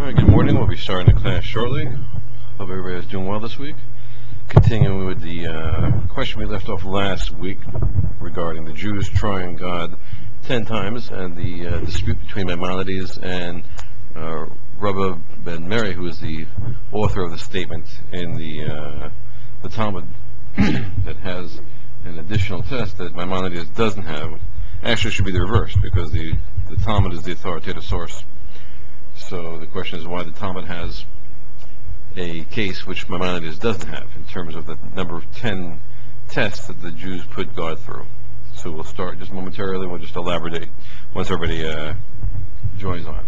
All right, good morning. We'll be starting the class shortly. Hope everybody's doing well this week. Continuing with the question we left off last week regarding the Jews trying God 10 times and the dispute between Maimonides and Rabbi Ben Meri, who is the author of the statement in the Talmud that has an additional test that Maimonides doesn't have. Actually, it should be the reverse because the Talmud is the authoritative source. So the question is why the Talmud has a case which Maimonides doesn't have in terms of the number of 10 tests that the Jews put God through. So we'll start just momentarily. We'll just elaborate once everybody joins on.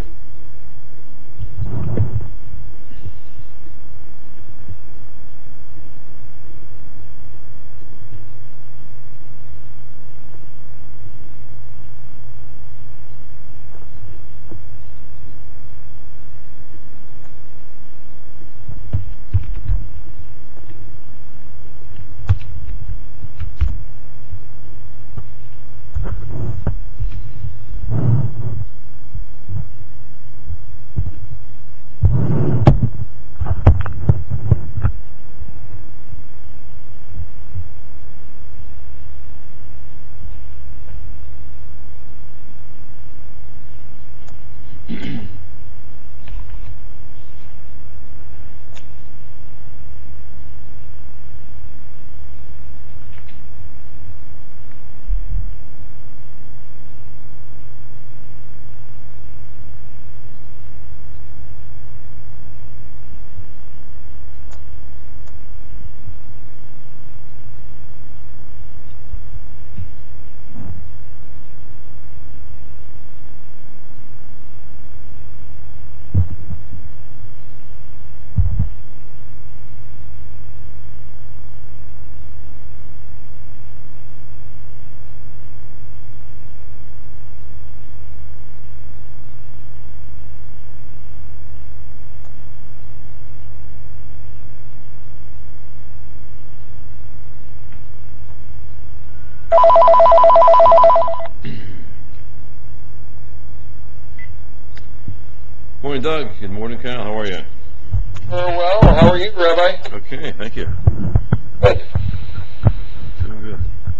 Morning, Doug. Good morning, Cal. How are you? Well, how are you, Rabbi? Okay, thank you. Good. Doing good.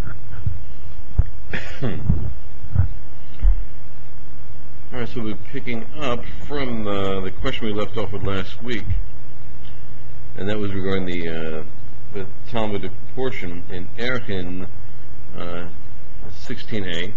All right, so we're picking up from the question we left off with last week, and that was regarding the Talmudic portion in Erchin 16a,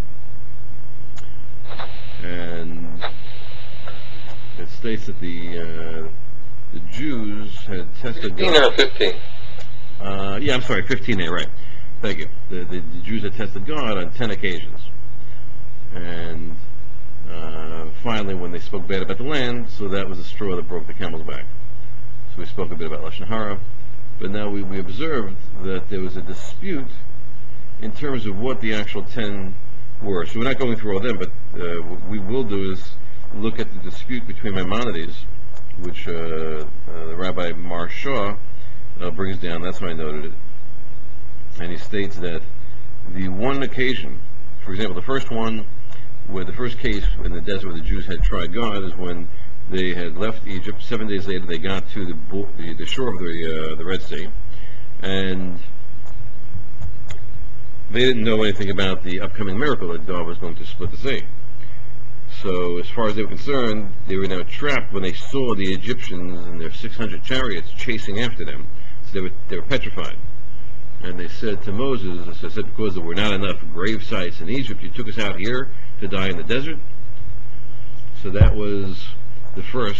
and it states that the Jews had tested 15 God. or 15? Yeah, I'm sorry, 15a, right. Thank you. The Jews had tested God on 10 occasions. And finally, when they spoke bad about the land, so that was the straw that broke the camel's back. So we spoke a bit about Lashon Hara. But now we observed that there was a dispute in terms of what the actual 10 were. So we're not going through all of them, but what we will do is look at the dispute between Maimonides, which the Rabbi Mar Shaw brings down. That's how I noted it. And he states that the one occasion, for example, the first one, where the first case in the desert where the Jews had tried God is when they had left Egypt. 7 days later, they got to the shore of the Red Sea, and they didn't know anything about the upcoming miracle that God was going to split the sea. So as far as they were concerned, they were now trapped when they saw the Egyptians and their 600 chariots chasing after them. So they were petrified. And they said to Moses, as I said, because there were not enough grave sites in Egypt, you took us out here to die in the desert. So that was the first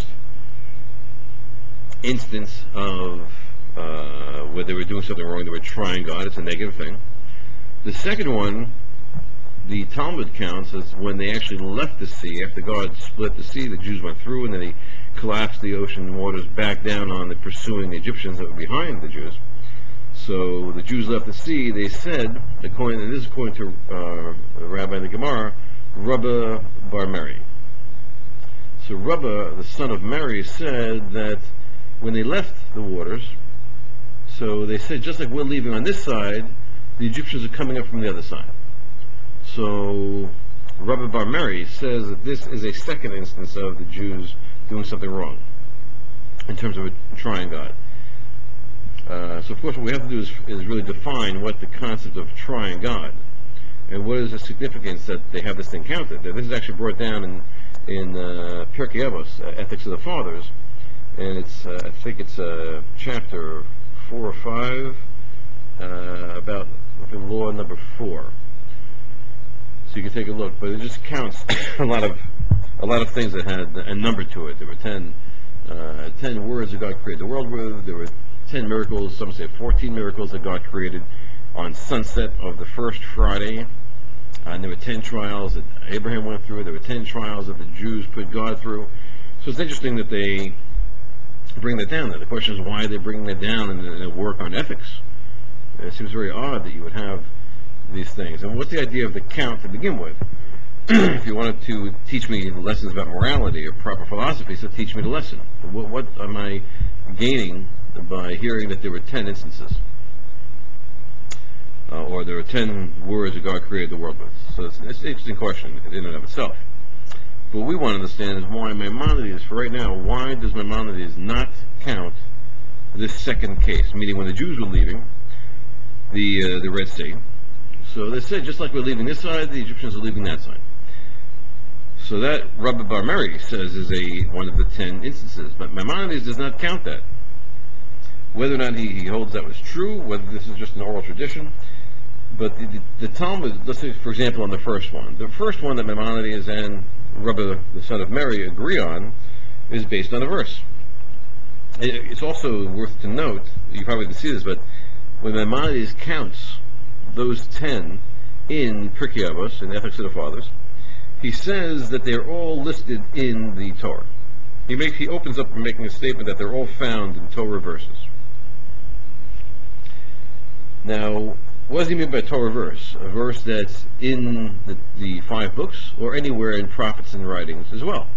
instance of where they were doing something wrong. They were trying God. It's a negative thing. The second one, the Talmud counts as when they actually left the sea. After God split the sea, the Jews went through, and then he collapsed the ocean waters back down on the pursuing Egyptians that were behind the Jews. So the Jews left the sea. They said, and this is according to Rabbi in the Gemara, Rabbi Bar Meri. So Rabbi, the son of Mary, said that when they left the waters, so they said, just like we're leaving on this side, the Egyptians are coming up from the other side. So Rabbi Bar Meri says that this is a second instance of the Jews doing something wrong in terms of trying God. So of course what we have to do is really define what the concept of trying God, and what is the significance that they have this thing counted. Now, this is actually brought down in Pirkei Avos, Ethics of the Fathers, and it's I think it's chapter 4 or 5, about law number 4. So you can take a look, but it just counts a lot of things that had a number to it. There were 10 words that God created the world with. There were 10 miracles. Some say 14 miracles that God created on sunset of the first Friday. And there were 10 trials that Abraham went through. There were 10 trials that the Jews put God through. So it's interesting that they bring that down. The question is why they bring that down in a work on ethics. It seems very odd that you would have these things. And what's the idea of the count to begin with? If you wanted to teach me lessons about morality or proper philosophy, so teach me the lesson. What am I gaining by hearing that there were 10 instances? Or there are 10 words that God created the world with. So it's an interesting question in and of itself. But what we want to understand is why Maimonides, for right now, why does Maimonides not count this second case? Meaning when the Jews were leaving the Red Sea, so they said, just like we're leaving this side, the Egyptians are leaving that side. So that Rabbi Bar Meri says is one of the 10 instances, but Maimonides does not count that. Whether or not he holds that was true, whether this is just an oral tradition, but the Talmud, let's say for example on the first one that Maimonides and Rabbi the son of Mary agree on is based on a verse. It's also worth to note, you probably didn't see this, but when Maimonides counts those 10 in Pirkei Avos, in Ethics of the Fathers, he says that they're all listed in the Torah. He opens up making a statement that they're all found in Torah verses. Now, what does he mean by Torah verse? A verse that's in the 5 books, or anywhere in prophets and writings as well.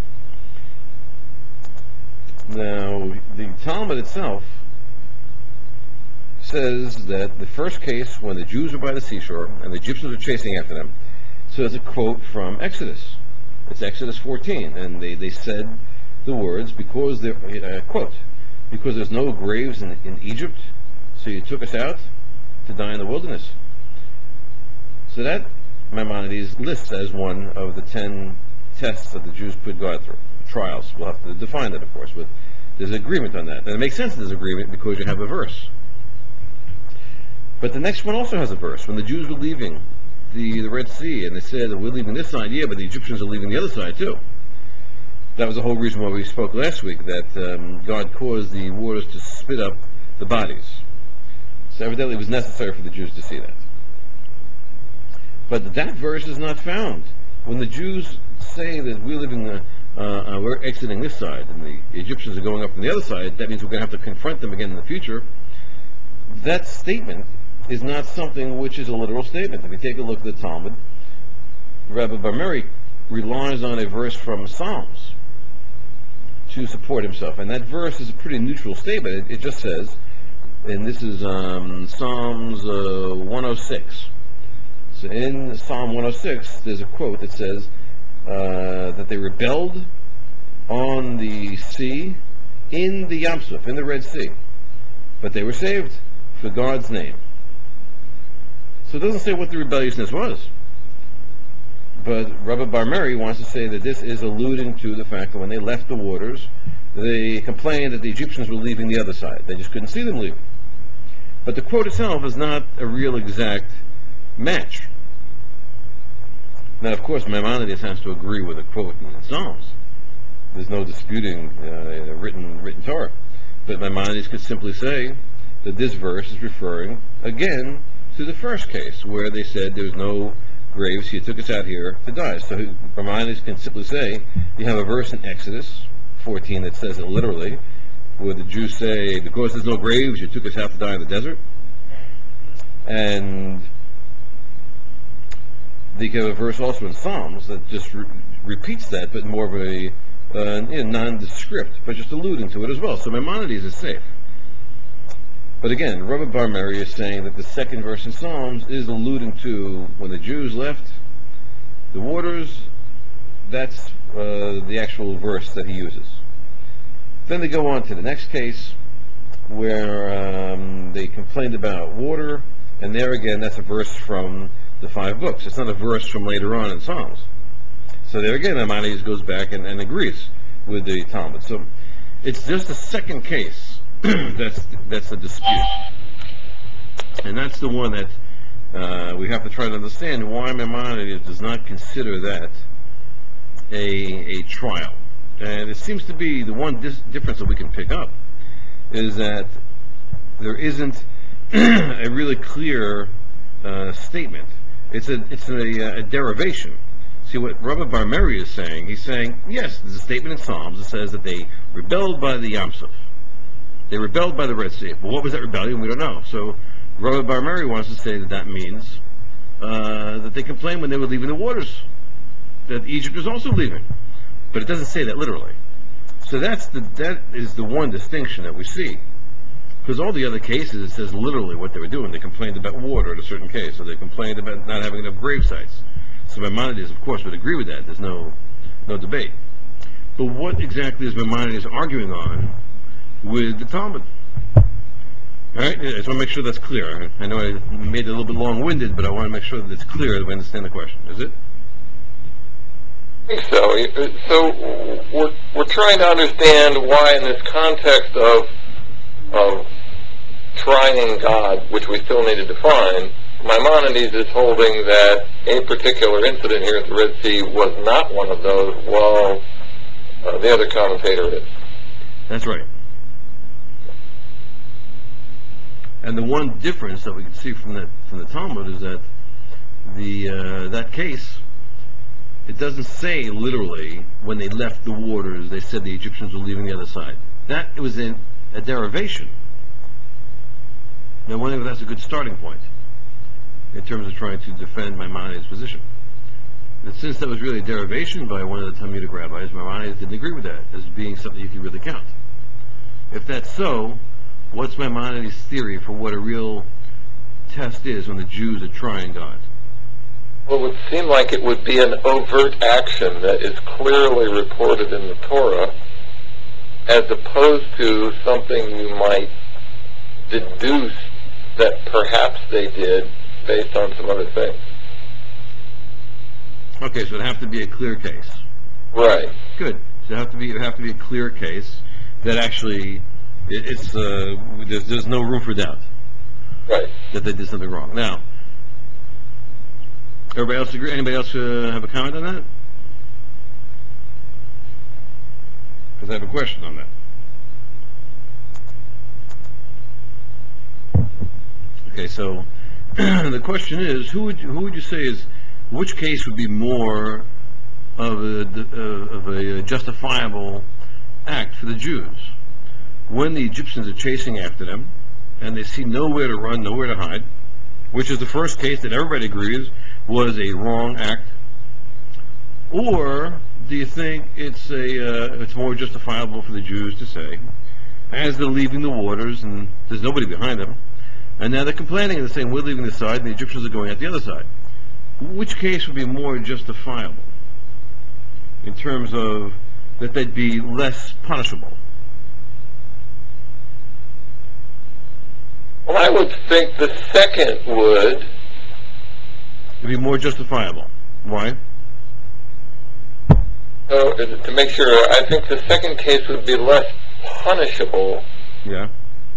Now, the Talmud itself says that the first case, when the Jews were by the seashore and the Egyptians were chasing after them, so it's a quote from Exodus. It's Exodus 14, and they said the words, because there, quote, because there's no graves in Egypt, so you took us out to die in the wilderness. So that Maimonides lists as one of the 10 tests that the Jews put God through. Trials. We'll have to define that, of course, but there's agreement on that. And it makes sense there's agreement because you have a verse. But the next one also has a verse. When the Jews were leaving the Red Sea, and they said that we're leaving this side, yeah, but the Egyptians are leaving the other side too. That was the whole reason why we spoke last week, that God caused the waters to spit up the bodies. So evidently it was necessary for the Jews to see that. But that verse is not found. When the Jews say that we're exiting this side, and the Egyptians are going up on the other side, that means we're going to have to confront them again in the future. That statement is not something which is a literal statement. If you take a look at the Talmud, Rabbi Bar Meri relies on a verse from Psalms to support himself. And that verse is a pretty neutral statement. It just says, and this is Psalms 106. So in Psalm 106, there's a quote that says that they rebelled on the sea, in the Yam Suf, in the Red Sea. But they were saved for God's name. So it doesn't say what the rebelliousness was. But Rabbi Bar Meri wants to say that this is alluding to the fact that when they left the waters, they complained that the Egyptians were leaving the other side. They just couldn't see them leaving. But the quote itself is not a real exact match. Now, of course, Maimonides has to agree with a quote in the Psalms. There's no disputing written Torah. But Maimonides could simply say that this verse is referring, again, to the first case, where they said there's no graves, he took us out here to die. So Maimonides can simply say, you have a verse in Exodus 14 that says it literally, where the Jews say, because there's no graves, you took us out to die in the desert. And they have a verse also in Psalms that just repeats that, but more of a nondescript, but just alluding to it as well. So Maimonides is safe. But again, Rabbi Bar Meri is saying that the second verse in Psalms is alluding to when the Jews left the waters. That's the actual verse that he uses. Then they go on to the next case where they complained about water, and there again, that's a verse from the five books. It's not a verse from later on in Psalms. So there again, Maimonides goes back and agrees with the Talmud. So it's just the second case that's a dispute, and that's the one that we have to try to understand why Maimonides does not consider that a trial. And it seems to be the one difference that we can pick up is that there isn't a really clear statement. It's a derivation. See what Rabbi Bar Meri is saying? He's saying, yes, there's a statement in Psalms that says that they rebelled by the Yam Suf. They rebelled by the Red Sea. But what was that rebellion? We don't know. So Rabbi Bar Meri wants to say that that means that they complained when they were leaving the waters, that Egypt was also leaving. But it doesn't say that literally. So that is the one distinction that we see. Because all the other cases, it says literally what they were doing. They complained about water in a certain case, or they complained about not having enough grave sites. So Maimonides, of course, would agree with that. There's no debate. But what exactly is Maimonides arguing on with the Talmud? All right? I just want to make sure that's clear. I know I made it a little bit long-winded, but I want to make sure that it's clear that we understand the question. Is it? I think so. So we're trying to understand why, in this context of trying God, which we still need to define, Maimonides is holding that a particular incident here at the Red Sea was not one of those, while the other commentator is. That's right. And the one difference that we can see from the Talmud is that that case, it doesn't say literally when they left the waters they said the Egyptians were leaving the other side. That it was in a derivation. Now, I wonder if that's a good starting point in terms of trying to defend Maimonides' position. And since that was really a derivation by one of the Talmudic rabbis, Maimonides didn't agree with that as being something you can really count. If that's so, what's Maimonides' theory for what a real test is when the Jews are trying God? Well, it would seem like it would be an overt action that is clearly reported in the Torah, as opposed to something you might deduce that perhaps they did based on some other things. Okay, so it'd have to be a clear case. Right. Good. So it'd have to be a clear case that actually there's no room for doubt. Right. That they did something wrong. Now, everybody else agree? Anybody else have a comment on that? Because I have a question on that. Okay, so the question is, who would you say is, which case would be more of a justifiable act for the Jews when the Egyptians are chasing after them and they see nowhere to run, nowhere to hide, which is the first case that everybody agrees was a wrong act, or do you think it's more justifiable for the Jews to say, as they're leaving the waters and there's nobody behind them, and now they're complaining and they're saying we're leaving this side and the Egyptians are going out the other side? Which case would be more justifiable in terms of that they'd be less punishable? Well, I would think the second would. It'd be more justifiable. Why? So, to make sure, I think the second case would be less punishable. Yeah.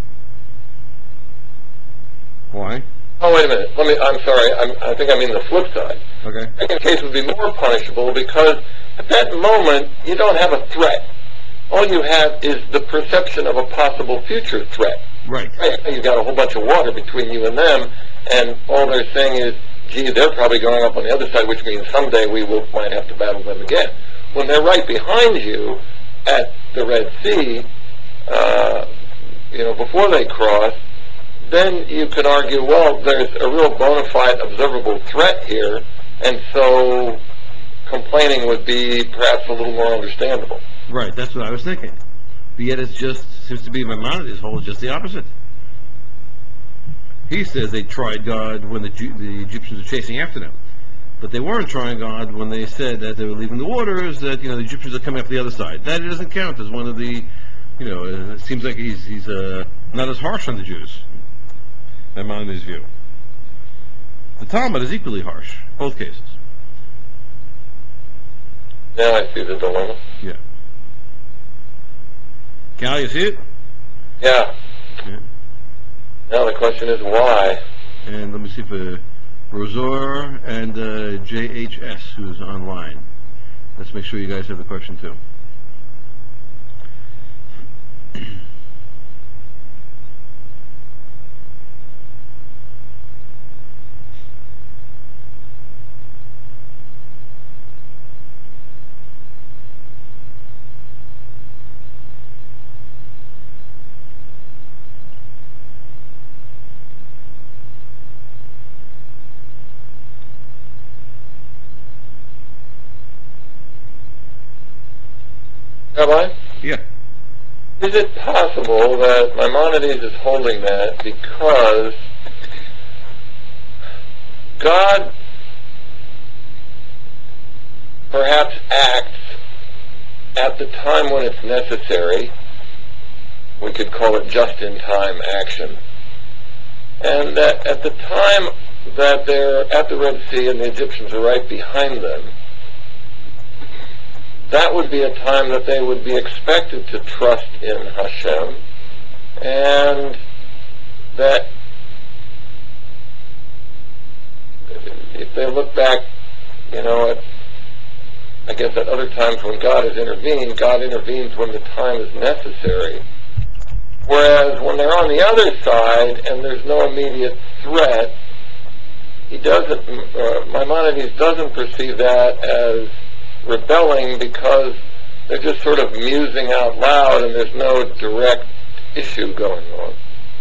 Why? Oh, wait a minute. I'm sorry. I think I mean the flip side. Okay. The second case would be more punishable because at that moment you don't have a threat. All you have is the perception of a possible future threat. Right. You've got a whole bunch of water between you and them, and all they're saying is, gee, they're probably going up on the other side, which means someday we might have to battle them again. When they're right behind you at the Red Sea, before they cross, then you could argue, well, there's a real bona fide observable threat here, and so complaining would be perhaps a little more understandable. Right, that's what I was thinking. But yet it just seems to be Maimonides holds just the opposite. He says they tried God when the Egyptians were chasing after them. But they weren't trying God when they said that they were leaving the waters, that the Egyptians are coming up the other side. That doesn't count as one of the it seems like he's not as harsh on the Jews. Maimonides' view. The Talmud is equally harsh, both cases. Now I see the dilemma. Yeah. Cal, you see it? Yeah. Yeah. Now the question is why? And let me see if Rosor and JHS, who's online. Let's make sure you guys have the question too. Rabbi? Yeah. Is it possible that Maimonides is holding that because God perhaps acts at the time when it's necessary? We could call it just-in-time action. And that at the time that they're at the Red Sea and the Egyptians are right behind them, that would be a time that they would be expected to trust in Hashem, and that if they look back, I guess at other times when God has intervened, God intervenes when the time is necessary. Whereas when they're on the other side and there's no immediate threat, Maimonides doesn't perceive that as rebelling because they're just sort of musing out loud and there's no direct issue going on.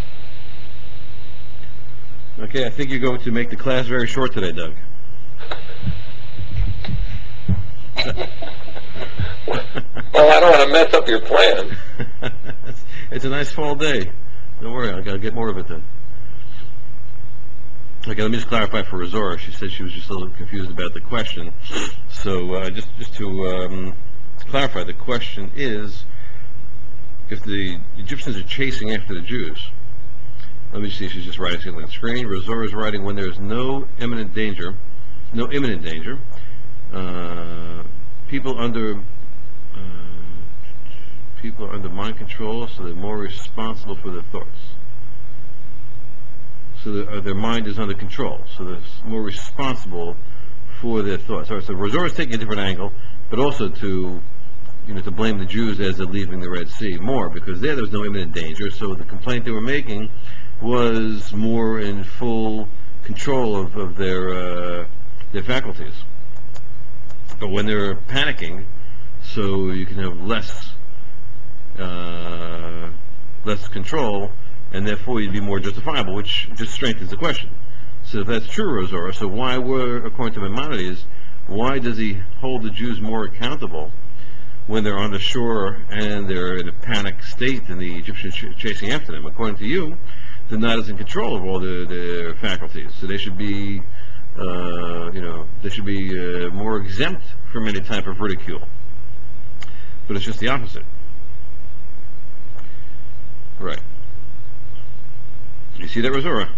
Okay, I think you're going to make the class very short today, Doug. Well, I don't want to mess up your plan. It's a nice fall day. Don't worry, I'll get more of it then. Okay, let me just clarify for Razora. She said she was just a little confused about the question. So just to clarify, the question is, if the Egyptians are chasing after the Jews, let me see if she's just writing something on the screen. Razora is writing when there's no imminent danger, people are under mind control, so they're more responsible for their thoughts. So their mind is under control, so they're more responsible for their thoughts. All right, so Razor is taking a different angle, but also to blame the Jews as they're leaving the Red Sea more, because there was no imminent danger, so the complaint they were making was more in full control of their faculties. But when they're panicking, so you can have less control, and therefore you'd be more justifiable, which just strengthens the question. So if that's true, Rosora, so according to Maimonides, why does he hold the Jews more accountable when they're on the shore and they're in a panic state and the Egyptians chasing after them? According to you, they're not as in control of all their faculties, so they should be, more exempt from any type of ridicule. But it's just the opposite. Right. You see that, Rosora?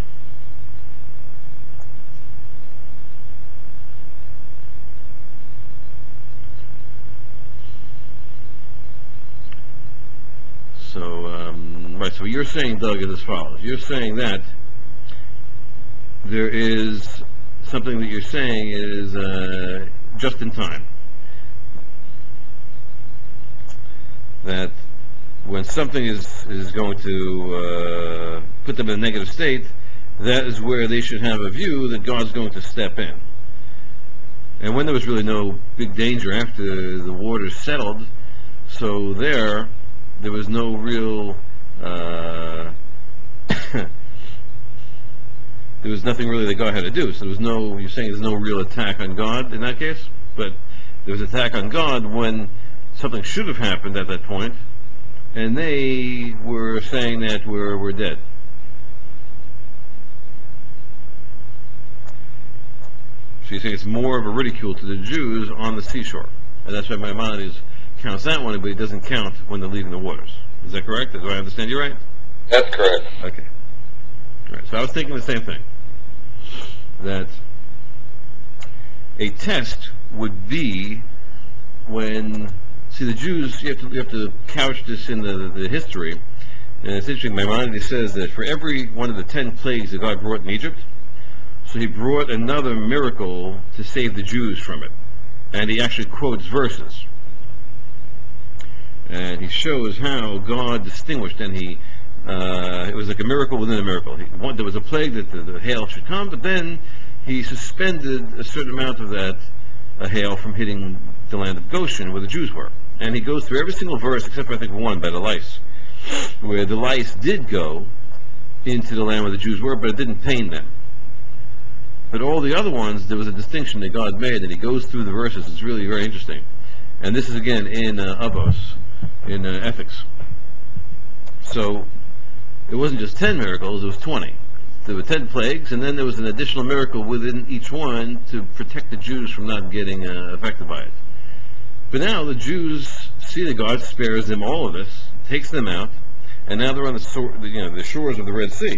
So, right, so what you're saying, Doug, is as follows. You're saying that there is something that you're saying is just in time. That when something is going to put them in a negative state, that is where they should have a view that God's going to step in. And when there was really no big danger after the waters settled, so there was no real, there was nothing really that God had to do. So you're saying there's no real attack on God in that case? But there was attack on God when something should have happened at that point, and they were saying that we're dead. So you say it's more of a ridicule to the Jews on the seashore. And that's why Maimonides counts that one, but he doesn't count when they're leaving the waters. Is that correct? Do I understand you right? That's correct. Okay. All right. So I was thinking the same thing. That a test would be when, see, the Jews, you have to couch this in the history. And it's interesting, Maimonides says that for every one of the 10 plagues that God brought in Egypt, so he brought another miracle to save the Jews from it. And he actually quotes verses. And he shows how God distinguished, and it was like a miracle within a miracle. There was a plague that the hail should come, but then he suspended a certain amount of that hail from hitting the land of Goshen, where the Jews were. And he goes through every single verse, except for I think one, by the lice, where the lice did go into the land where the Jews were, but it didn't pain them. But all the other ones, there was a distinction that God made, and he goes through the verses. It's really very interesting. And this is again in Avos, in Ethics. So it wasn't just 10 miracles, it was 20. There were 10 plagues, and then there was an additional miracle within each one to protect the Jews from not getting affected by it. But now the Jews see that God spares them all of this, takes them out, and now they're on the shores of the Red Sea.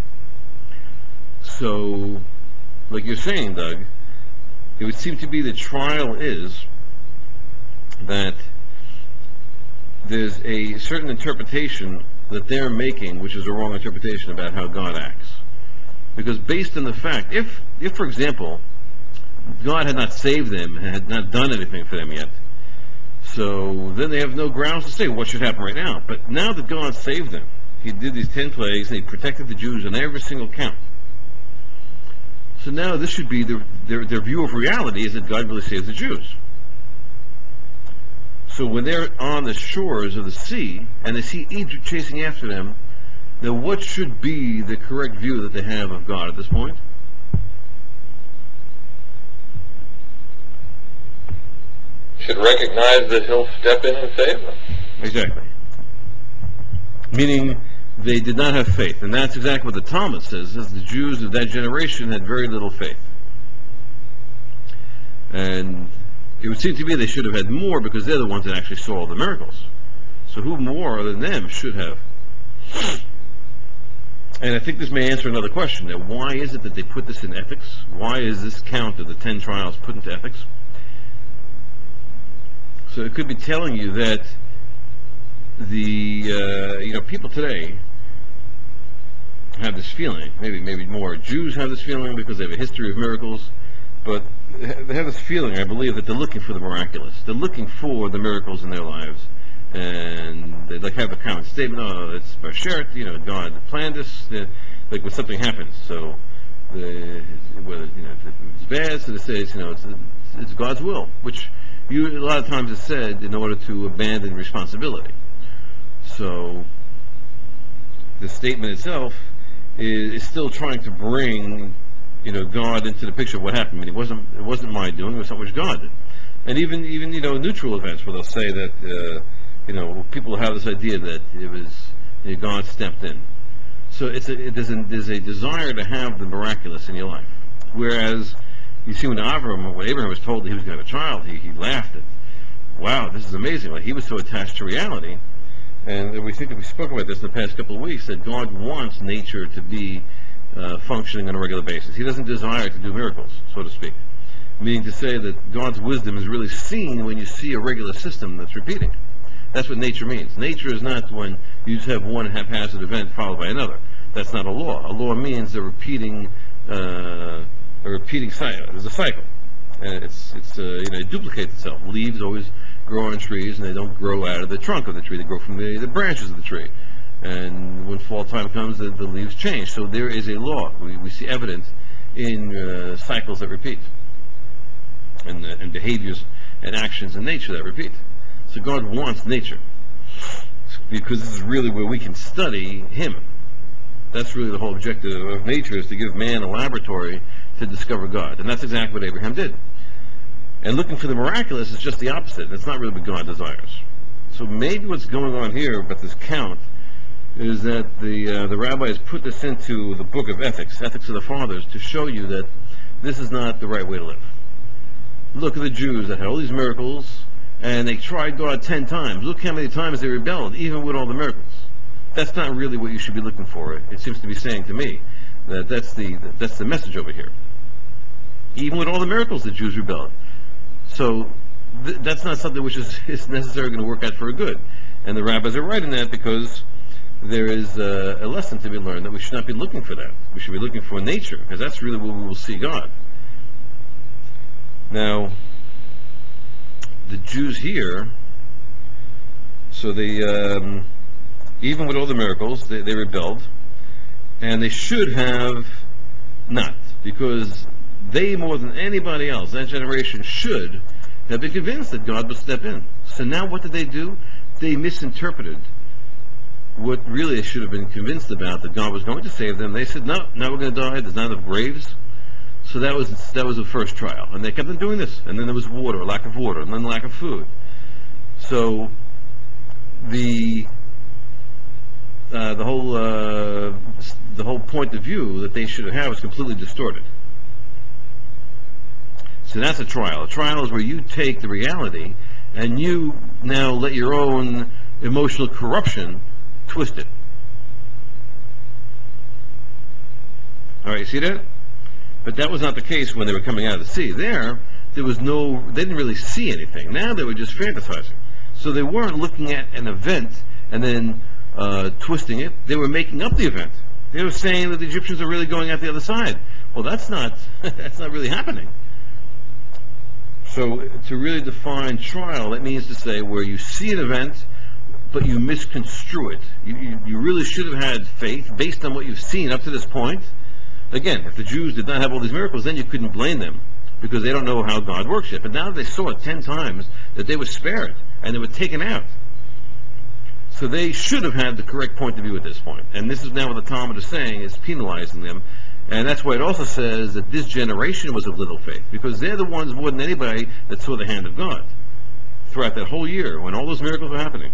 So, like you're saying, Doug, it would seem to be the trial is that there's a certain interpretation that they're making, which is a wrong interpretation about how God acts. Because based on the fact, if for example, God had not saved them, had not done anything for them yet, so then they have no grounds to say what should happen right now. But now that God saved them, he did these 10 plagues, and he protected the Jews on every single count. So now this should be their view of reality, is that God really saves the Jews. So when they're on the shores of the sea, and they see Egypt chasing after them, now what should be the correct view that they have of God at this point? Should recognize that he'll step in and save them. Exactly. Meaning they did not have faith. And that's exactly what the Talmud says, the Jews of that generation had very little faith. And it would seem to me they should have had more, because they're the ones that actually saw all the miracles. So who more than them should have? And I think this may answer another question. That why is it that they put this in ethics? Why is this count of the 10 trials put into ethics? So it could be telling you that the people today have this feeling. Maybe more Jews have this feeling because they have a history of miracles, but they have this feeling, I believe, that they're looking for the miraculous. They're looking for the miracles in their lives, and they have a common statement. Oh, it's Bashert. God planned this. Like when something happens, so whether if it's bad, so they say it's God's will, which a lot of times is said in order to abandon responsibility. So the statement itself is still trying to bring God into the picture of what happened. I mean, it wasn't my doing; it was something which God did. And even neutral events where they'll say that people have this idea that it was God stepped in. So there's a desire to have the miraculous in your life. Whereas you see when Abraham was told that he was going to have a child, he laughed at, wow, this is amazing. Like he was so attached to reality. And we spoke about this in the past couple of weeks, that God wants nature to be functioning on a regular basis. He doesn't desire to do miracles, so to speak. Meaning to say that God's wisdom is really seen when you see a regular system that's repeating. That's what nature means. Nature is not when you just have one haphazard event followed by another. That's not a law. A law means a repeating cycle. There's a cycle, and it duplicates itself. Leaves always grow on trees, and they don't grow out of the trunk of the tree. They grow from the branches of the tree. And when fall time comes, the leaves change. So there is a law. We see evidence in cycles that repeat, and behaviors and actions in nature that repeat. So God wants nature, because this is really where we can study Him. That's really the whole objective of nature, is to give man a laboratory to discover God. And that's exactly what Abraham did. And looking for the miraculous is just the opposite. That's not really what God desires. So maybe what's going on here about this count is that the rabbis put this into the book of ethics of the fathers, to show you that this is not the right way to live. Look at the Jews that had all these miracles, and they tried God 10 times. Look how many times they rebelled, even with all the miracles. That's not really what you should be looking for. It seems to be saying to me that that's the message over here. Even with all the miracles, the Jews rebelled. So that's not something which is necessarily going to work out for a good. And the rabbis are right in that, because there is a lesson to be learned that we should not be looking for that. We should be looking for nature, because that's really where we will see God. Now, the Jews here, so they, even with all the miracles, they rebelled, and they should have not, because they, more than anybody else, that generation, should have been convinced that God would step in. So now what did they do? They misinterpreted what really they should have been convinced about, that God was going to save them. They said, no, now we're going to die, there's not enough graves. So that was the first trial. And they kept on doing this. And then there was water, lack of water, and then lack of food. So the whole point of view that they should have had was completely distorted. So that's a trial. A trial is where you take the reality and you now let your own emotional corruption twist it. All right, you see that? But that was not the case when they were coming out of the sea. There was they didn't really see anything. Now they were just fantasizing. So they weren't looking at an event and then twisting it. They were making up the event. They were saying that the Egyptians are really going out the other side. Well, that's not that's not really happening. So to really define trial, that means to say where you see an event, but you misconstrue it. You really should have had faith based on what you've seen up to this point. Again, if the Jews did not have all these miracles, then you couldn't blame them, because they don't know how God works yet. But now that they saw it 10 times, that they were spared and they were taken out. So they should have had the correct point of view at this point. And this is now what the Talmud is saying, is penalizing them. And that's why it also says that this generation was of little faith, because they're the ones more than anybody that saw the hand of God throughout that whole year when all those miracles were happening.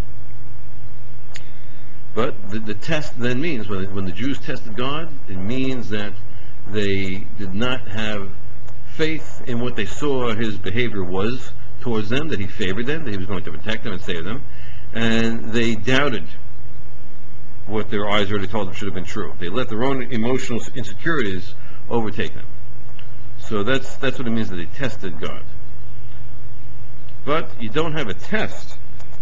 But the test then means, when the Jews tested God, it means that they did not have faith in what they saw his behavior was towards them, that he favored them, that he was going to protect them and save them, and they doubted what their eyes already told them should have been true. They let their own emotional insecurities overtake them. So that's what it means that they tested God. But you don't have a test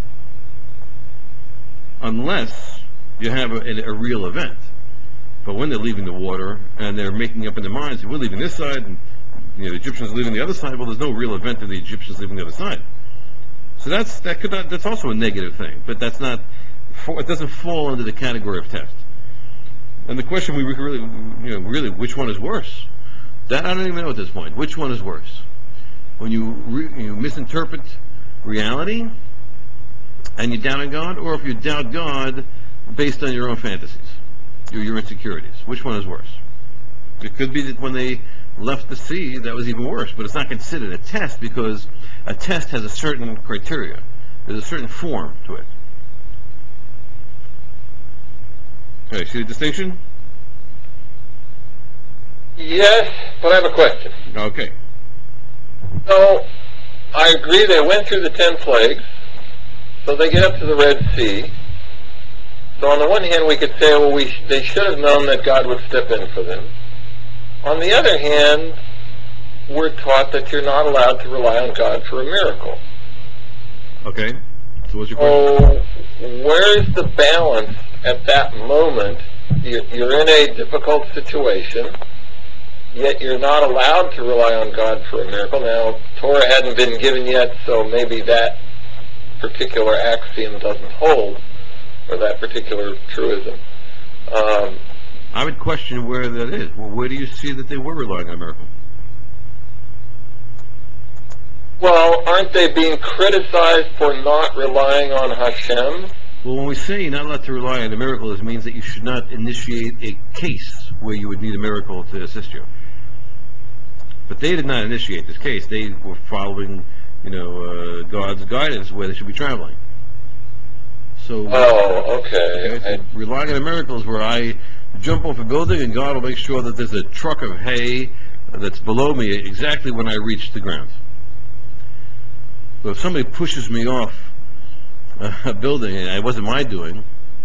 unless you have a real event. But when they're leaving the water and they're making up in their minds, we're leaving this side, and the Egyptians are leaving the other side. Well, there's no real event of the Egyptians leaving the other side. So that's also a negative thing. But it doesn't fall under the category of test. And the question we really, which one is worse? That I don't even know at this point. Which one is worse? When you misinterpret reality and you doubt in God, or if you doubt God based on your own fantasies, your insecurities. Which one is worse? It could be that when they left the sea, that was even worse, but it's not considered a test, because a test has a certain criteria. There's a certain form to it. Okay, see the distinction? Yes, but I have a question. Okay. So, I agree they went through the 10 plagues, so they get up to the Red Sea. So on the one hand, we could say, well, they should have known that God would step in for them. On the other hand, we're taught that you're not allowed to rely on God for a miracle. Okay. So what's your question? So where's the balance at that moment? You're in a difficult situation, yet you're not allowed to rely on God for a miracle. Now, Torah hadn't been given yet, so maybe that particular axiom doesn't hold, or that particular truism. I would question where that is. Well, where do you see that they were relying on a miracle? Well, aren't they being criticized for not relying on Hashem? Well, when we say you're not allowed to rely on a miracle, it means that you should not initiate a case where you would need a miracle to assist you. But they did not initiate this case. They were following, God's guidance where they should be traveling. So, Okay. so relying on a miracle is where I jump off a building and God will make sure that there's a truck of hay that's below me exactly when I reach the ground. So if somebody pushes me off a building, and it wasn't my doing,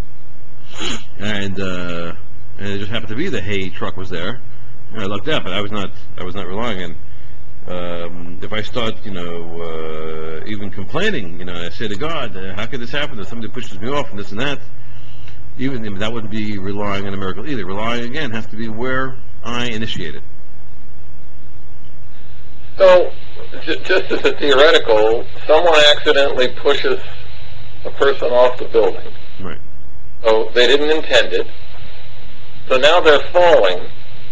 and it just happened to be the hay truck was there, and I looked up, but I was not relying on. If I start, even complaining, I say to God, how could this happen? That somebody pushes me off and this and that. Even that wouldn't be relying on a miracle either. Relying again has to be where I initiate it. So, just as a theoretical, someone accidentally pushes a person off the building. Right. So they didn't intend it. So now they're falling.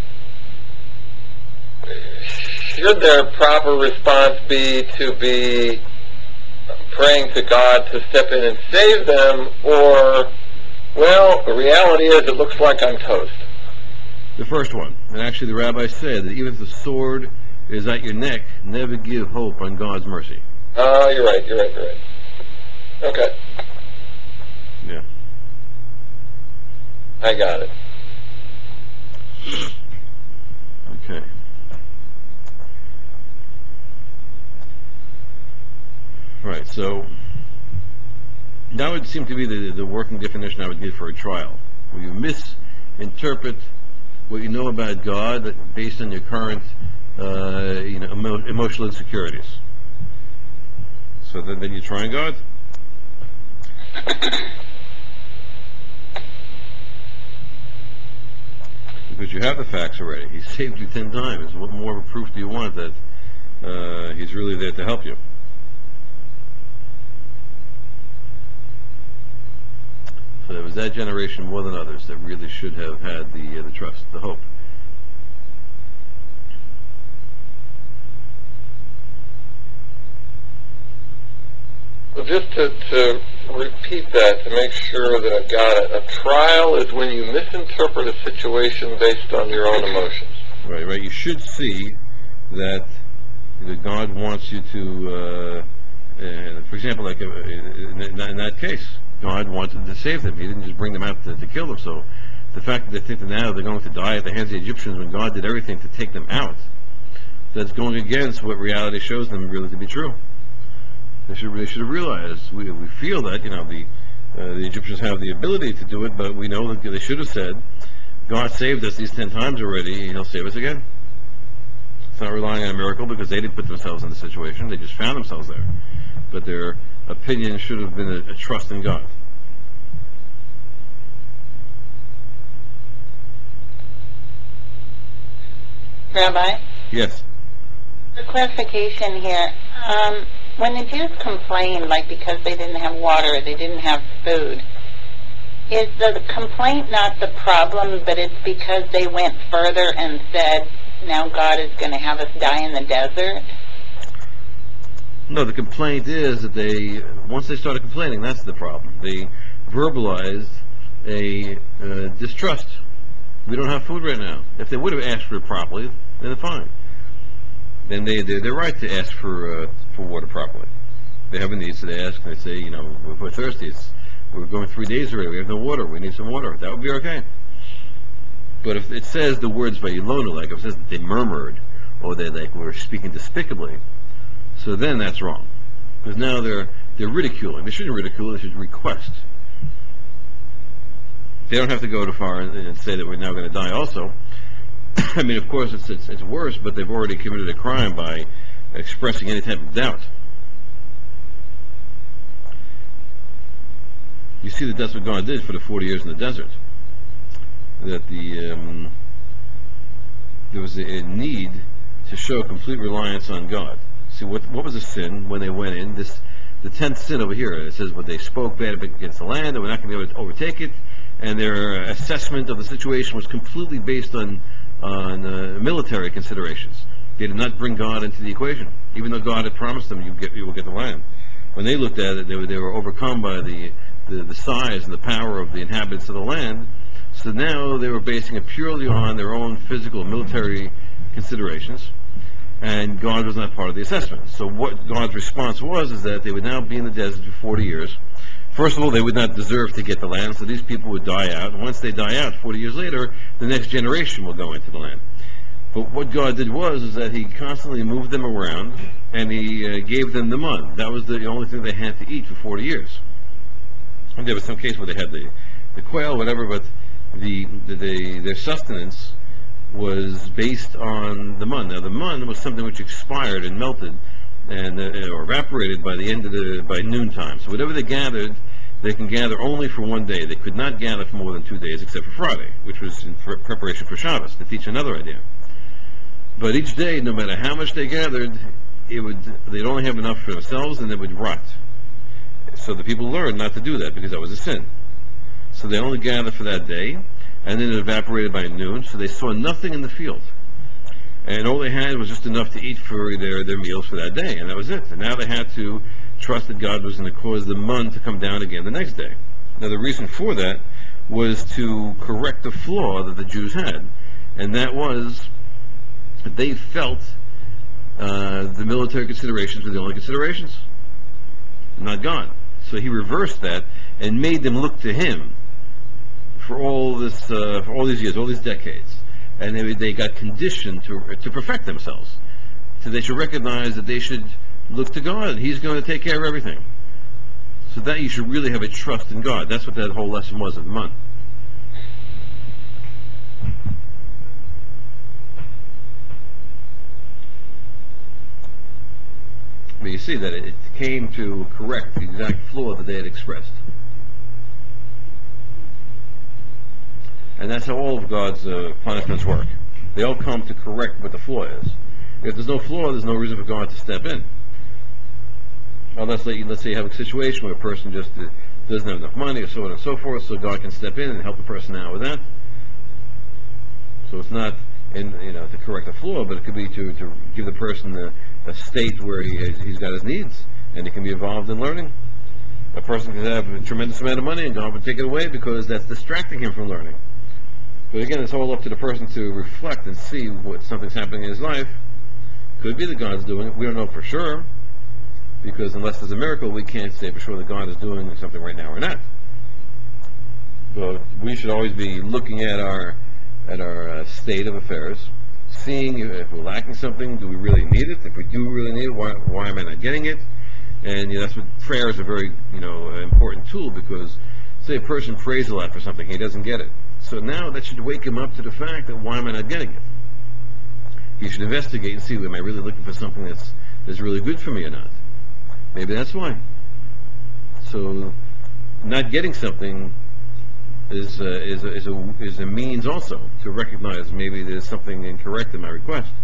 Should their proper response be to be praying to God to step in and save them, or, well, the reality is it looks like I'm toast? The first one. And actually, the rabbi said that even if the sword is at your neck, never give hope on God's mercy. Oh, you're right. Okay, Yeah. I got it. Okay. Right. So that would seem to be the working definition I would give for a trial, where you misinterpret what you know about God based on your current, emotional insecurities. So then you're trying God. Because you have the facts already. He saved you 10 times. What more of a proof do you want that he's really there to help you? So there was that generation more than others that really should have had the trust, the hope. So just to repeat that, to make sure that I've got it, a trial is when you misinterpret a situation based on your own emotions. Right. You should see that God wants you to, for example, like in that case, God wanted to save them. He didn't just bring them out to kill them. So the fact that they think that now they're going to die at the hands of the Egyptians when God did everything to take them out, that's going against what reality shows them really to be true. They should have realized. We feel that the Egyptians have the ability to do it, but we know that they should have said, God saved us these 10 times already, and He'll save us again. It's not relying on a miracle because they didn't put themselves in the situation. They just found themselves there. But their opinion should have been a trust in God. Rabbi, Yes. for clarification here, when the Jews complained, like because they didn't have water, they didn't have food, is the complaint not the problem, but it's because they went further and said, now God is going to have us die in the desert? No, the complaint is that once they started complaining, that's the problem. They verbalized a distrust. We don't have food right now. If they would have asked for it properly, then they're fine. Then they're right to ask for water properly. They have a need, so they ask, and they say, we're thirsty. We're going 3 days already. We have no water. We need some water. That would be okay. But if it says the words Vayilonu, like if it says that they murmured, or they were speaking despicably, so then that's wrong. Because now they're ridiculing. They shouldn't ridicule, they should request. They don't have to go too far and say that we're now going to die also. I mean, of course, it's worse, but they've already committed a crime by expressing any type of doubt. You see that that's what God did for the 40 years in the desert. That there was a need to show complete reliance on God. See, what was the sin when they went in? The 10th sin over here. It says, what they spoke bad against the land, and we're not going to be able to overtake it. And their assessment of the situation was completely based on military considerations. They did not bring God into the equation, even though God had promised them, you will get the land. When they looked at it, they were overcome by the size and the power of the inhabitants of the land. So now they were basing it purely on their own physical military considerations, and God was not part of the assessment. So what God's response was is that they would now be in the desert for 40 years. First of all, they would not deserve to get the land, so these people would die out. And once they die out, 40 years later, the next generation will go into the land. But what God did is that He constantly moved them around, and He gave them the man. That was the only thing they had to eat for 40 years. And there was some case where they had the quail, whatever, but their sustenance was based on the mun. Now, the mun was something which expired and melted and or evaporated by the end of by noontime. So whatever they gathered, they can gather only for one day. They could not gather for more than 2 days, except for Friday, which was in preparation for Shabbos, to teach another idea. But each day, no matter how much they gathered, they'd only have enough for themselves, and it would rot. So the people learned not to do that because that was a sin. So they only gathered for that day, and then it evaporated by noon. So they saw nothing in the field, and all they had was just enough to eat for their meals for that day, and that was it. And now they had to trust that God was going to cause the mun to come down again the next day. Now the reason for that was to correct the flaw that the Jews had, and that was that they felt the military considerations were the only considerations, not God. So He reversed that and made them look to Him for all these years, all these decades, and they got conditioned to perfect themselves. So they should recognize that they should look to God. He's going to take care of everything. So that you should really have a trust in God. That's what that whole lesson was of the month. But you see that it came to correct the exact flaw that they had expressed. And that's how all of God's punishments work. They all come to correct what the flaw is. If there's no flaw, there's no reason for God to step in. Unless, let's say you have a situation where a person just doesn't have enough money, or so on and so forth, so God can step in and help the person out with that. So it's not to correct a flaw, but it could be to give the person a state where he's got his needs, and he can be involved in learning. A person can have a tremendous amount of money, and God would take it away because that's distracting him from learning. But again, it's all up to the person to reflect and see what something's happening in his life. Could be that God's doing it. We don't know for sure, because unless there's a miracle, we can't say for sure that God is doing something right now or not. But we should always be looking at our state of affairs, seeing if we're lacking something. Do we really need it? If we do really need it, why am I not getting it? And that's what prayer is a very important tool, because say a person prays a lot for something, he doesn't get it. So now that should wake him up to the fact that why am I not getting it? He should investigate and see, am I really looking for something that's really good for me or not? Maybe that's why. So not getting something is a means also to recognize maybe there's something incorrect in my request.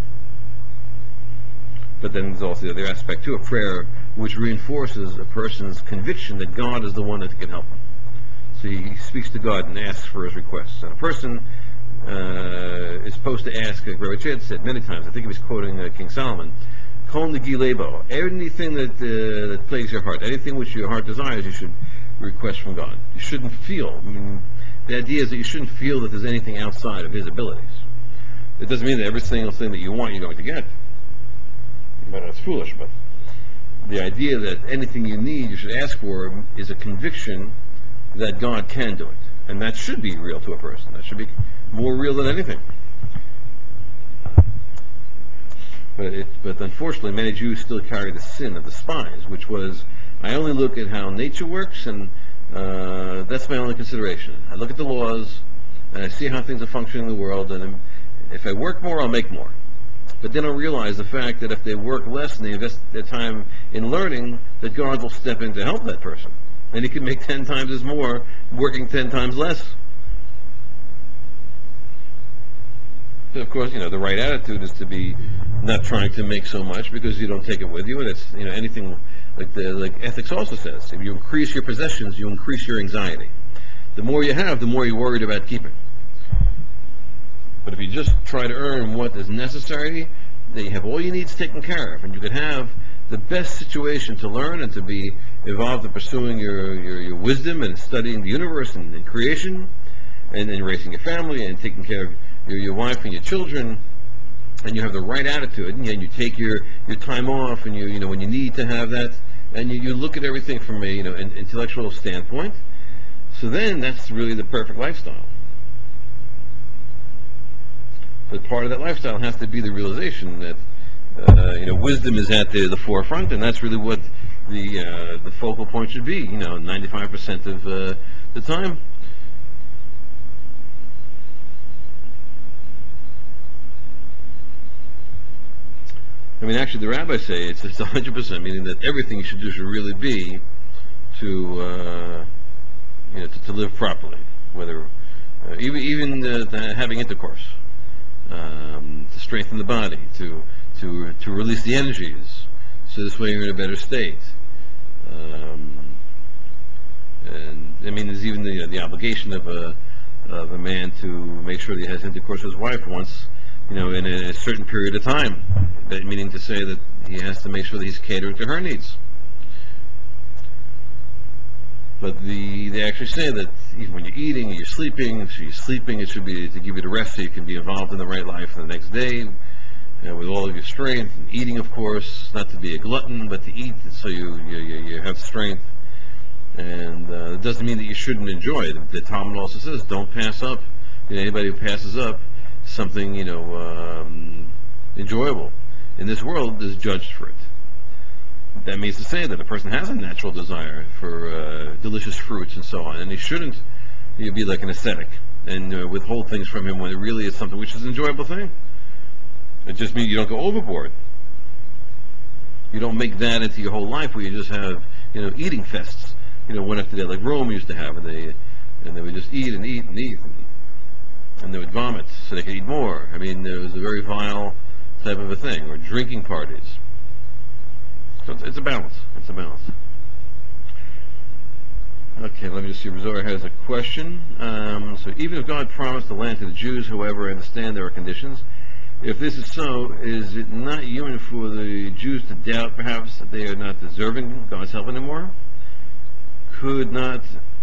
But then there's also the other aspect too, a prayer which reinforces a person's conviction that God is the one that can help him. So he speaks to God and asks for his requests. And a person is supposed to ask, like Rabbi Chad said many times, I think he was quoting King Solomon, Kol Negi Lebo, anything that plagues your heart, anything which your heart desires, you should request from God. You shouldn't feel, the idea is that you shouldn't feel that there's anything outside of His abilities. It doesn't mean that every single thing that you want, you're going to get. But that's foolish. But the idea that anything you need, you should ask for, is a conviction that God can do it. And that should be real to a person. That should be more real than anything. But unfortunately, many Jews still carry the sin of the spies, which was, I only look at how nature works, and that's my only consideration. I look at the laws, and I see how things are functioning in the world, and if I work more, I'll make more. But then I realize the fact that if they work less and they invest their time in learning, that God will step in to help that person. And He can make 10 times as more, working 10 times less. But of course, the right attitude is to be not trying to make so much because you don't take it with you, and it's anything like ethics also says. If you increase your possessions, you increase your anxiety. The more you have, the more you're worried about keeping. But if you just try to earn what is necessary, then you have all your needs taken care of, and you can have the best situation to learn and to be involved in pursuing your wisdom and studying the universe and creation, and then raising your family and taking care of your wife and your children, and you have the right attitude, and you take your time off, and when you need to have that, and you look at everything from an intellectual standpoint. So then that's really the perfect lifestyle. But part of that lifestyle has to be the realization that wisdom is at the forefront, and that's really what the focal point should be. 95% of the time. I mean, actually, the rabbis say it's 100%, meaning that everything you should do should really be to to live properly, whether even having intercourse, to strengthen the body, to release the energies, so this way you're in a better state. And I mean, there's even the obligation of a man to make sure that he has intercourse with his wife once, in a certain period of time. That meaning to say that he has to make sure that he's catering to her needs. But they actually say that even when you're eating and you're sleeping, if you're sleeping, it should be to give you the rest so you can be involved in the right life for the next day, with all of your strength. And eating, of course, not to be a glutton, but to eat so you have strength. And it doesn't mean that you shouldn't enjoy. The Talmud also says, don't pass up. Anybody who passes up something, enjoyable in this world is judged for it. That means to say that a person has a natural desire for delicious fruits and so on, and he shouldn't be like an ascetic and withhold things from him when it really is something which is an enjoyable thing. It just means you don't go overboard. You don't make that into your whole life where you just have eating fests, one after the other, like Rome used to have, and they would just eat and eat and eat, and they would vomit so they could eat more. I mean, it was a very vile type of a thing, or drinking parties. So it's a balance. It's a balance. Okay, let me just see. Razor has a question. So even if God promised the land to the Jews, however, I understand there are conditions. If this is so, is it not human for the Jews to doubt, perhaps, that they are not deserving God's help anymore? Could not...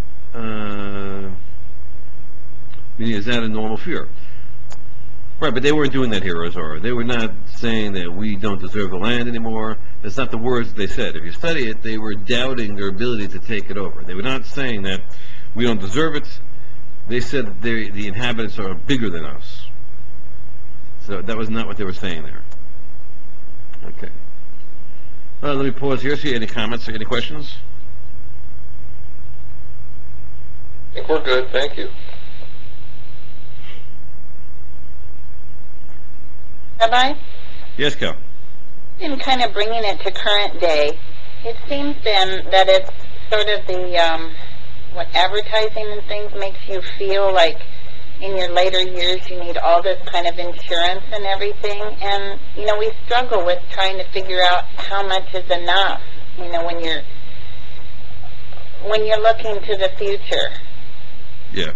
is that a normal fear? Right, but they weren't doing that here, Ozora. They were not saying that we don't deserve the land anymore. That's not the words they said. If you study it, they were doubting their ability to take it over. They were not saying that we don't deserve it. They said that the inhabitants are bigger than us. So that was not what they were saying there. Okay. Let me pause here. See any comments or any questions? I think we're good. Thank you. Rabbi? Yes, Cal. In kind of bringing it to current day, it seems then that it's sort of the, what advertising and things makes you feel like in your later years you need all this kind of insurance and everything. And, we struggle with trying to figure out how much is enough, when you're looking to the future. Yeah.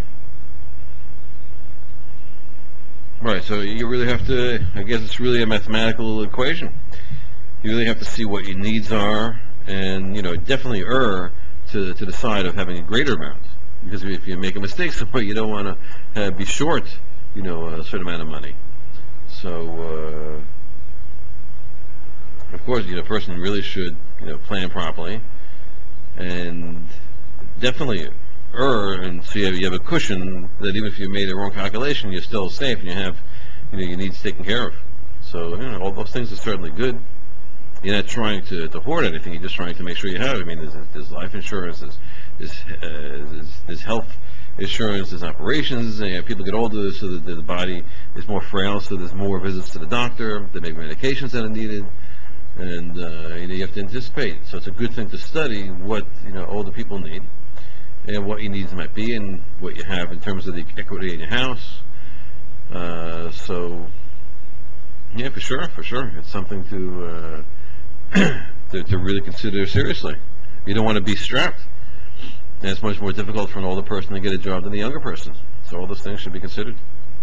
Right, so you really have to, I guess it's really a mathematical equation. You really have to see what your needs are and, definitely err to the side of having a greater amount. Because if you make a mistake somewhere, you don't want to be short, a certain amount of money. So, of course, a person really should, plan properly and definitely err, and so you have a cushion that even if you made a wrong calculation, you're still safe and you have, your needs taken care of. So, all those things are certainly good. You're not trying to hoard anything. You're just trying to make sure you have it. I mean, there's life insurance, there's health insurance, there's operations. People get older, so that the body is more frail, so there's more visits to the doctor. They make medications that are needed, and you have to anticipate. So it's a good thing to study what older people need, and what your needs might be, and what you have in terms of the equity in your house. So, yeah, for sure, it's something to really consider seriously. You don't want to be strapped. And it's much more difficult for an older person to get a job than a younger person. So all those things should be considered.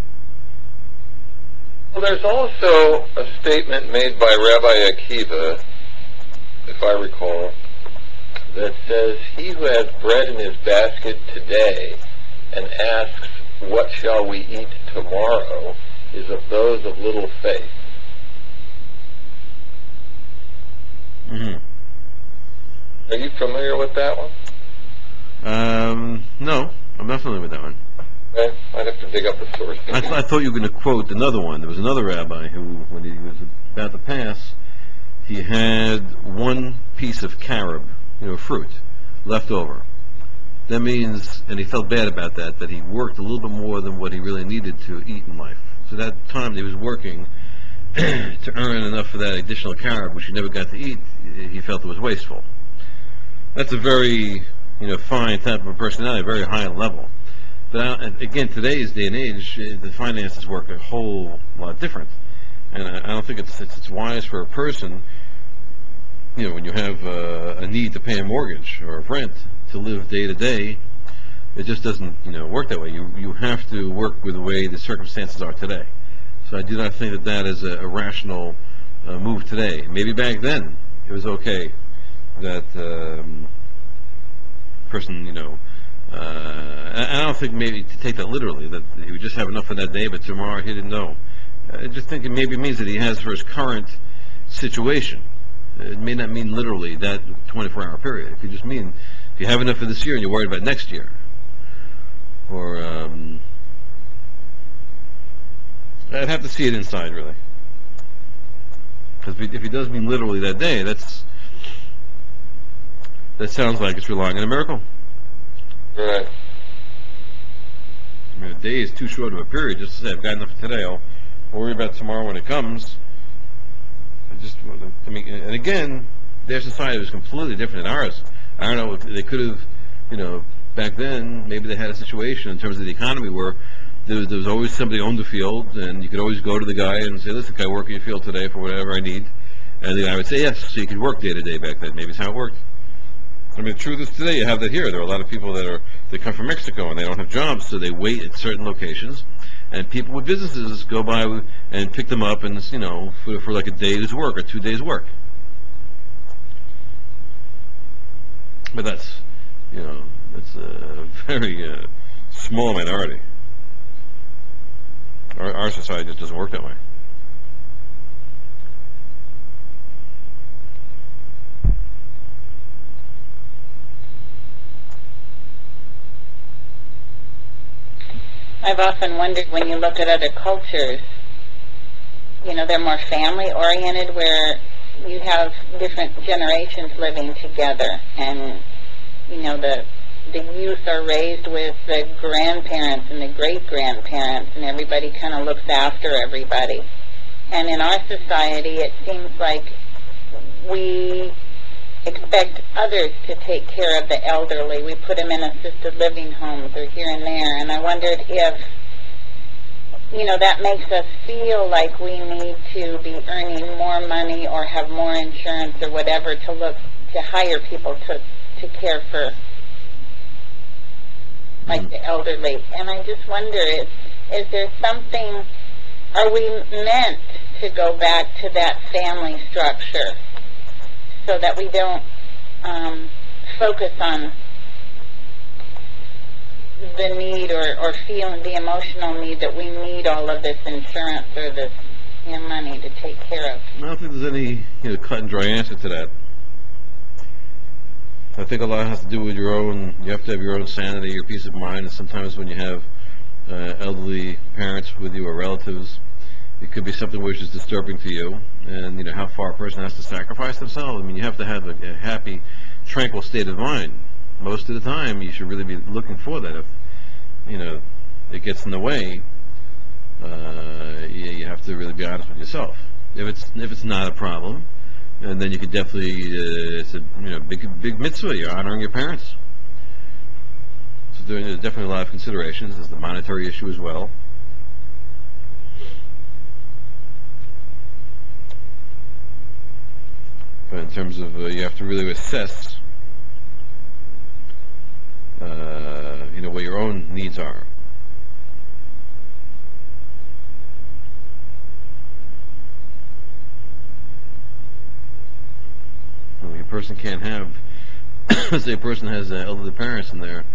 Well, there's also a statement made by Rabbi Akiva, if I recall, that says, "He who has bread in his basket today and asks, 'What shall we eat tomorrow?' is of those of little faith." Mm-hmm. Are you familiar with that one? No, I'm not familiar with that one. Okay, I'd have to to dig up the source. I thought you were going to quote another one. There was another rabbi who, when he was about to pass, he had one piece of carob, fruit, left over. That means, and he felt bad about that he worked a little bit more than what he really needed to eat in life. So that time that he was working to earn enough for that additional carob, which he never got to eat, he felt it was wasteful. That's a very, fine type of a personality, very high level. But again, today's day and age, the finances work a whole lot different. And I don't think it's wise for a person, when you have a need to pay a mortgage or a rent, to live day to day. It just doesn't, work that way. You have to work with the way the circumstances are today. So I do not think that is a rational move today. Maybe back then it was okay that person, I don't think maybe to take that literally, that he would just have enough for that day, but tomorrow he didn't know. I just think it maybe means that he has for his current situation. It may not mean literally that 24-hour period. It could just mean if you have enough for this year and you're worried about next year. Or, I'd have to see it inside, really. Because if he does mean literally that day, that sounds like it's relying on a miracle. Right. I mean, a day is too short of a period just to say, I've got enough for today, I'll worry about tomorrow when it comes. And again, their society was completely different than ours. I don't know, they could have, back then, maybe they had a situation in terms of the economy where there was always somebody owned the field, and you could always go to the guy and say, listen, can I work in your field today for whatever I need? And the guy would say yes, so you could work day to day back then. Maybe it's how it worked. I mean, the truth is today, you have that here. There are a lot of people they come from Mexico and they don't have jobs, so they wait at certain locations, and people with businesses go by and pick them up, and for like a day's work or 2 days' work. But that's a very small minority. Our society just doesn't work that way. I've often wondered, when you look at other cultures, they're more family oriented, where you have different generations living together, and the youth are raised with the grandparents and the great grandparents, and everybody kind of looks after everybody. And in our society, it seems like we expect others to take care of the elderly. We put them in assisted living homes or here and there, and I wondered if, that makes us feel like we need to be earning more money or have more insurance or whatever to hire people to care for, like, the elderly. And I just wonder, is there something, are we meant to go back to that family structure so that we don't focus on the need or feeling the emotional need that we need all of this insurance or this money to take care of? I don't think there's any cut and dry answer to that. I think a lot has to do with you have to have your own sanity, your peace of mind, and sometimes when you have elderly parents with you or relatives, it could be something which is disturbing to you, and how far a person has to sacrifice themselves. I mean, you have to have a happy, tranquil state of mind. Most of the time, you should really be looking for that. If it gets in the way, you have to really be honest with yourself. If it's not a problem, and then you could definitely it's a big mitzvah. You're honoring your parents. So there's definitely a lot of considerations. There's the monetary issue as well. But in terms of you have to really assess what your own needs are. A person can't have, say a person has elderly parents and they're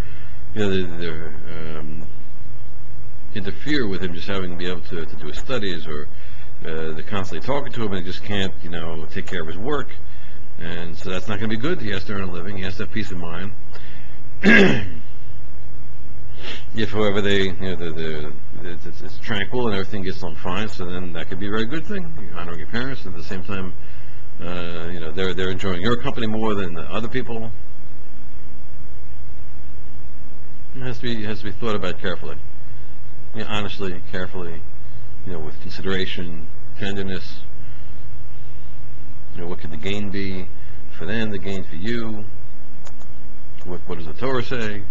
interfere with him just having to be able to do his studies, or they're constantly talking to him and he just can't take care of his work, and so that's not going to be good. He has to earn a living, he has to have peace of mind. if however they, it's tranquil and everything gets along fine, so then that could be a very good thing. You're honoring your parents, and at the same time, they're enjoying your company more than the other people. It has to be thought about carefully. Honestly, carefully, with consideration, tenderness. What could the gain be for them, the gain for you? What does the Torah say?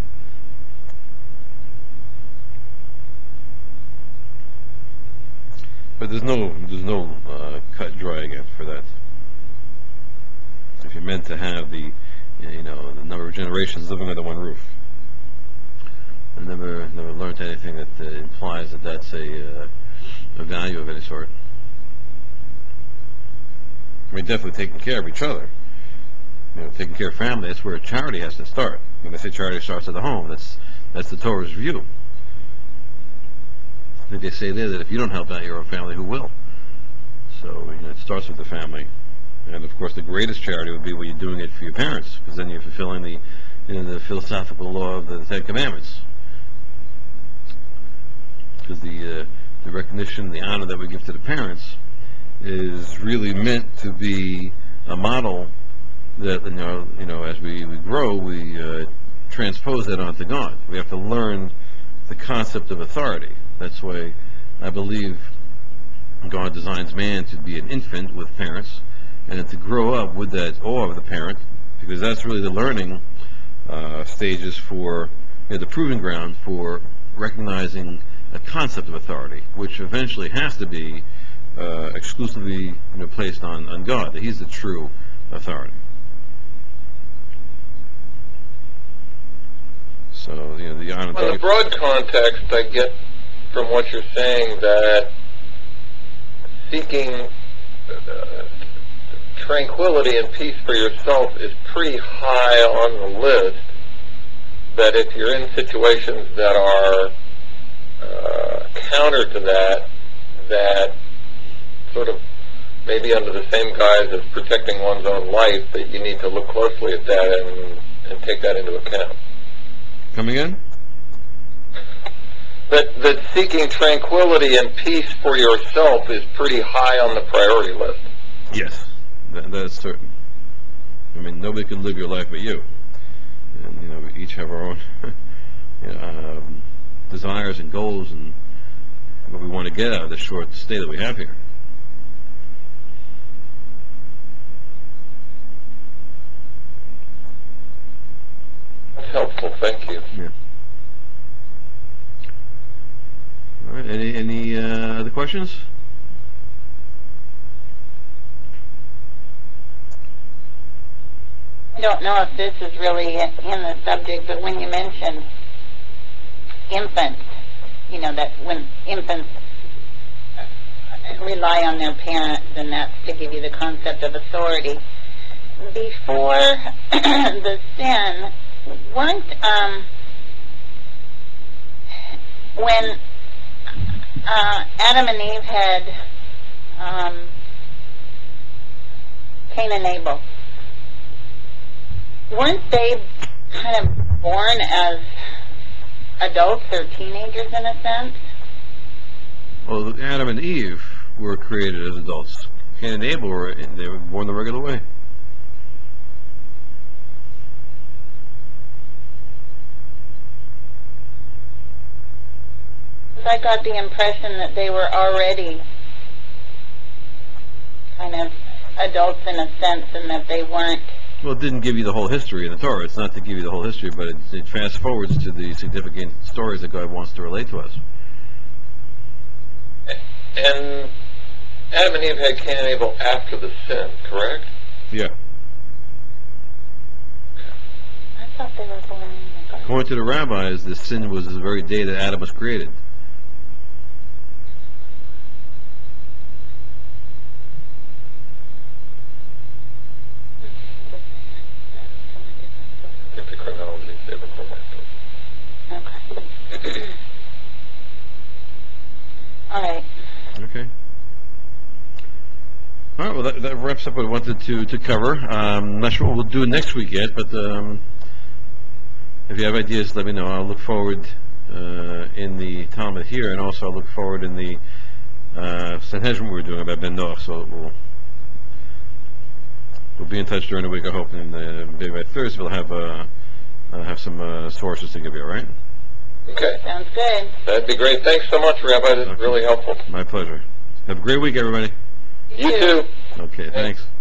But there's no cut dry again for that. If you're meant to have the number of generations living under one roof, I never learned anything that implies that that's a value of any sort. I mean, definitely taking care of each other. Taking care of family. That's where charity has to start. When they say charity starts at the home, that's the Torah's view. I think they say there that if you don't help out your own family, who will? So it starts with the family, and of course the greatest charity would be when you're doing it for your parents, because then you're fulfilling the philosophical law of the Ten Commandments. Because the recognition, the honor that we give to the parents is really meant to be a model that as we grow, we transpose that onto God. We have to learn the concept of authority. That's why I believe God designs man to be an infant with parents, and to grow up with that awe of the parent, because that's really the learning stages for the proving ground for recognizing a concept of authority, which eventually has to be exclusively placed on God, that He's the true authority. So the honor. In the broad context, I get from what you're saying that seeking tranquility and peace for yourself is pretty high on the list. That if you're in situations that are counter to that sort of maybe under the same guise as protecting one's own life, that you need to look closely at that and take that into account. Come again? That seeking tranquility and peace for yourself is pretty high on the priority list. Yes, that's certain. I mean, nobody can live your life but you. And we each have our own desires and goals and what we want to get out of this short stay that we have here. That's helpful. Thank you. Yeah. All right. Any other questions? I don't know if this is really in the subject, but when you mentioned infants, that when infants rely on their parents, and that's to give you the concept of authority. Before the sin, weren't, when Adam and Eve had Cain and Abel, weren't they kind of born as adults or teenagers in a sense? Well, Adam and Eve were created as adults. Cain and Abel they were born the regular way. I got the impression that they were already kind of adults in a sense, and that they weren't. Well, it didn't give you the whole history in the Torah. It's not to give you the whole history, but it fast forwards to the significant stories that God wants to relate to us. And Adam and Eve had Cain and Abel after the sin, correct? Yeah. I thought they were born in the garden. According to the rabbis, the sin was the very day that Adam was created. Get the chronology, save it for Okay. All right. Okay. All right, well, that wraps up what I wanted to cover. Not sure what we'll do next week yet, but if you have ideas, let me know. I'll look forward in the Talmud here, and also I look forward in the Sanhedrin we were doing about Ben Noach. So we'll be in touch during the week, I hope, and maybe by Thursday we'll have some sources to give you. All right? Okay. Sounds good. That'd be great. Thanks so much, Rabbi. That's Okay. really helpful. My pleasure. Have a great week, everybody. You too. Okay, thanks.